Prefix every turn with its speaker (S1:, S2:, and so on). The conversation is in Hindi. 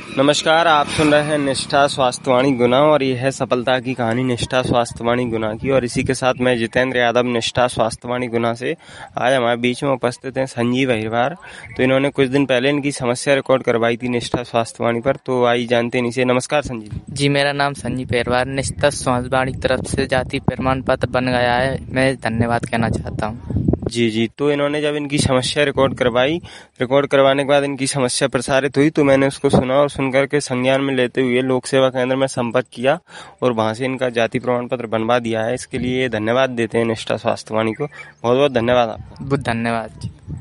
S1: नमस्कार, आप सुन रहे हैं निष्ठा स्वास्थ्यवाणी गुना और ये है सफलता की कहानी निष्ठा स्वास्थ्यवाणी गुना की। और इसी के साथ मैं जितेंद्र यादव निष्ठा स्वास्थ्यवाणी गुना से। आज हमारे बीच में उपस्थित हैं संजीव अहिरवार। तो इन्होंने कुछ दिन पहले इनकी समस्या रिकॉर्ड करवाई थी निष्ठा स्वास्थ्यवाणी पर। तो आइए जानते हैं इनसे। नमस्कार संजीव
S2: जी, मेरा नाम संजीव अहिरवार निष्ठा स्वास्थ्यवाणी की तरफ से जाति प्रमाण पत्र बन गया है। मैं धन्यवाद कहना चाहता हूँ।
S1: जी। तो इन्होंने जब इनकी समस्या रिकॉर्ड करवाने के बाद इनकी समस्या प्रसारित हुई तो मैंने उसको सुना और सुनकर के संज्ञान में लेते हुए लोक सेवा केंद्र में संपर्क किया और वहां से इनका जाति प्रमाण पत्र बनवा दिया है। इसके लिए धन्यवाद देते हैं निष्ठा स्वास्थ्यवाणी को। बहुत बहुत धन्यवाद आपका।
S2: बहुत धन्यवाद।